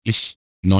Ich,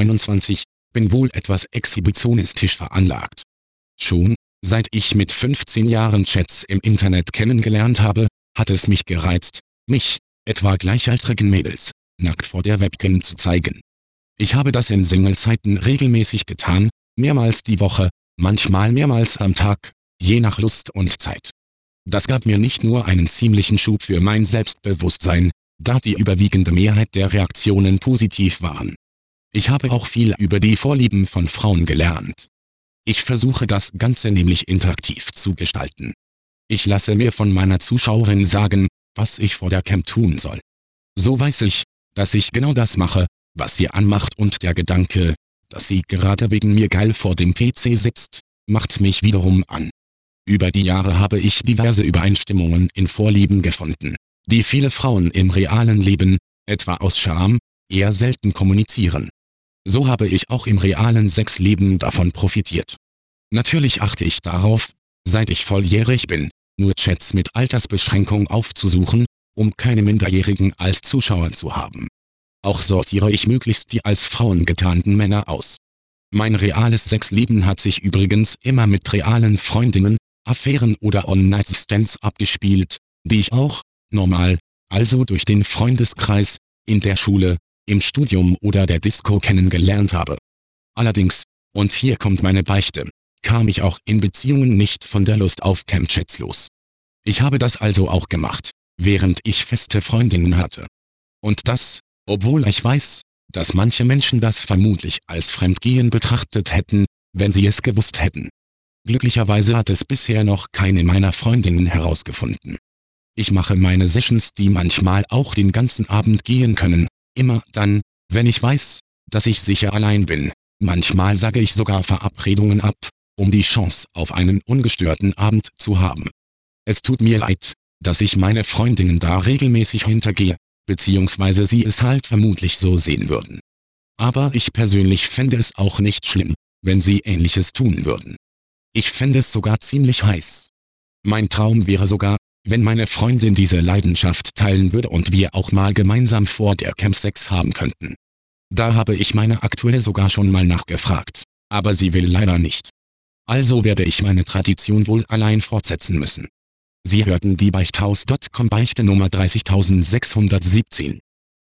29, bin wohl etwas exhibitionistisch veranlagt. Schon, seit ich mit 15 Jahren Chats im Internet kennengelernt habe, hat es mich gereizt, mich, etwa gleichaltrigen Mädels, nackt vor der Webcam zu zeigen. Ich habe das in Singlezeiten regelmäßig getan, mehrmals die Woche, manchmal mehrmals am Tag, je nach Lust und Zeit. Das gab mir nicht nur einen ziemlichen Schub für mein Selbstbewusstsein, da die überwiegende Mehrheit der Reaktionen positiv waren. Ich habe auch viel über die Vorlieben von Frauen gelernt. Ich versuche das Ganze nämlich interaktiv zu gestalten. Ich lasse mir von meiner Zuschauerin sagen, was ich vor der Cam tun soll. So weiß ich, dass ich genau das mache, was sie anmacht, und der Gedanke, dass sie gerade wegen mir geil vor dem PC sitzt, macht mich wiederum an. Über die Jahre habe ich diverse Übereinstimmungen in Vorlieben gefunden, die viele Frauen im realen Leben, etwa aus Scham, eher selten kommunizieren. So habe ich auch im realen Sexleben davon profitiert. Natürlich achte ich darauf, seit ich volljährig bin, nur Chats mit Altersbeschränkung aufzusuchen, um keine Minderjährigen als Zuschauer zu haben. Auch sortiere ich möglichst die als Frauen getarnten Männer aus. Mein reales Sexleben hat sich übrigens immer mit realen Freundinnen, Affären oder One-Night-Stands abgespielt, die ich auch, normal, also durch den Freundeskreis, in der Schule, im Studium oder der Disco kennengelernt habe. Allerdings, und hier kommt meine Beichte, kam ich auch in Beziehungen nicht von der Lust auf Camchats los. Ich habe das also auch gemacht, während ich feste Freundinnen hatte. Und das, obwohl ich weiß, dass manche Menschen das vermutlich als Fremdgehen betrachtet hätten, wenn sie es gewusst hätten. Glücklicherweise hat es bisher noch keine meiner Freundinnen herausgefunden. Ich mache meine Sessions, die manchmal auch den ganzen Abend gehen können, immer dann, wenn ich weiß, dass ich sicher allein bin. Manchmal sage ich sogar Verabredungen ab, um die Chance auf einen ungestörten Abend zu haben. Es tut mir leid, dass ich meine Freundinnen da regelmäßig hintergehe, beziehungsweise sie es halt vermutlich so sehen würden. Aber ich persönlich fände es auch nicht schlimm, wenn sie Ähnliches tun würden. Ich fände es sogar ziemlich heiß. Mein Traum wäre sogar, wenn meine Freundin diese Leidenschaft teilen würde und wir auch mal gemeinsam vor der Cam Sex haben könnten. Da habe ich meine aktuelle sogar schon mal nachgefragt, aber sie will leider nicht. Also werde ich meine Tradition wohl allein fortsetzen müssen. Sie hörten die Beichthaus.com Beichte Nummer 30617.